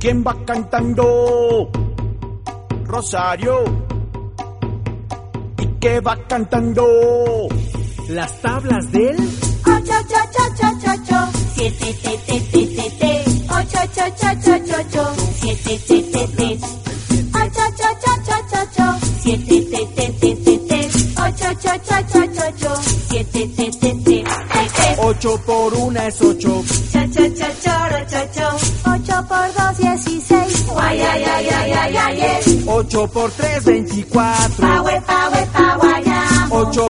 ¿Quién va cantando? Rosario. ¿Y qué va cantando? Las tablas del 8, 7, 8, 7, 7, 8 por 1 es 8. 8 por 2, 16. 8 por 3, 24. 8